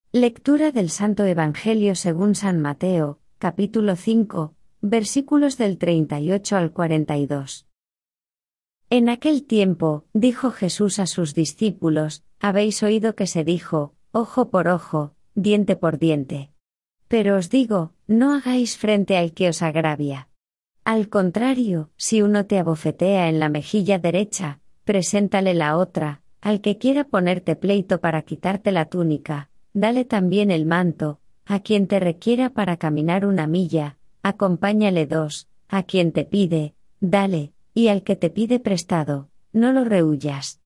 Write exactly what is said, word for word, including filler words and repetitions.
Lectura del Santo Evangelio según San Mateo, capítulo cinco, versículos del treinta y ocho al cuarenta y dos. En aquel tiempo, dijo Jesús a sus discípulos: Habéis oído que se dijo, ojo por ojo, diente por diente. Pero os digo, no hagáis frente al que os agravia. Al contrario, si uno te abofetea en la mejilla derecha, preséntale la otra; al que quiera ponerte pleito para quitarte la túnica, dale también el manto; a quien te requiera para caminar una milla, acompáñale dos; a quien te pide, dale, y al que te pide prestado, no lo rehuyas.